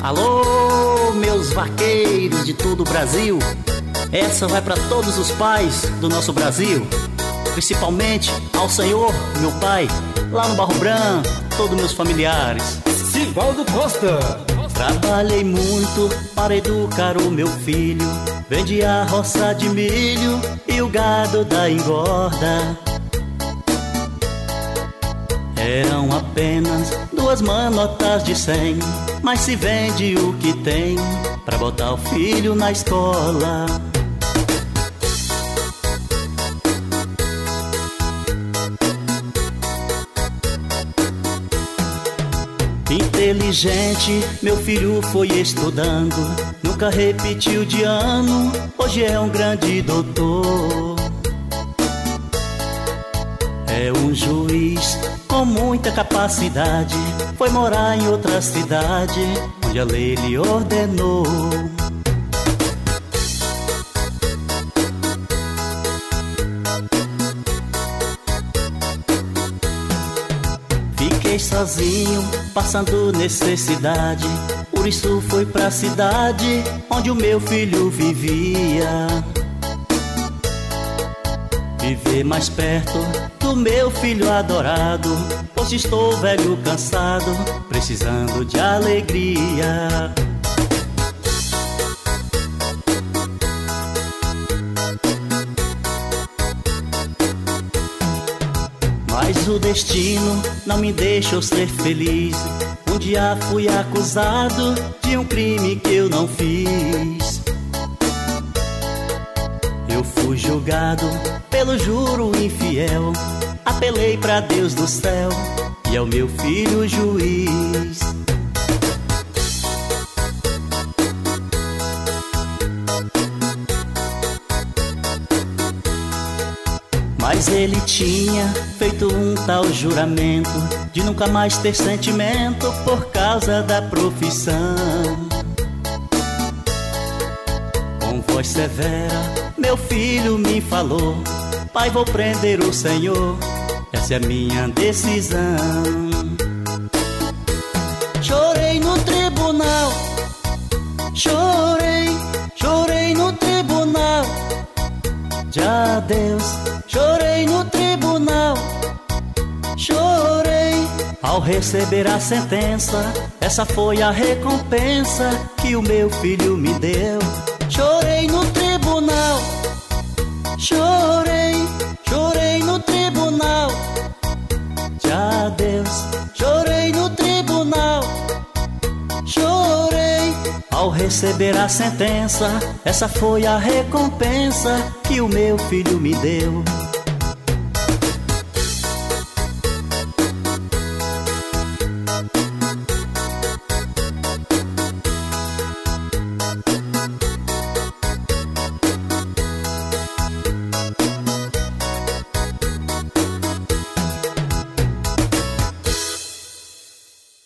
Alô, meus vaqueiros de todo o Brasil. Essa vai para todos os pais do nosso Brasil, principalmente ao Senhor, meu pai, lá no Barro Branco, todos meus familiares. Sivaldo Costa. Trabalhei muito para educar o meu filho, vendi a roça de milho e o gado da engorda. Eram apenas 2 manotas de 100, mas se vende o que tem pra botar o filho na escola. Inteligente, meu filho foi estudando, nunca repetiu de ano, hoje é um grande doutor. É um juiz com muita capacidade, foi morar em outra cidade, onde a lei lhe ordenou. Fiquei sozinho, passando necessidade, por isso fui pra cidade, onde o meu filho vivia. Viver mais perto do meu filho adorado, pois estou velho, cansado, precisando de alegria. Mas o destino não me deixou ser feliz. Um dia fui acusado de um crime que eu não fiz. Eu fui julgado pelo juro infiel, apelei pra Deus do céu e ao meu filho juiz. Mas ele tinha feito um tal juramento de nunca mais ter sentimento por causa da profissão. Com voz severa, meu filho me falou: pai, vou prender o senhor, essa é a minha decisão. Chorei no tribunal, chorei no tribunal de adeus, chorei no tribunal, chorei. Ao receber a sentença, essa foi a recompensa que o meu filho me deu. Chorei no tribunal, chorei no tribunal de adeus, chorei no tribunal, chorei. Ao receber a sentença, essa foi a recompensa que o meu filho me deu.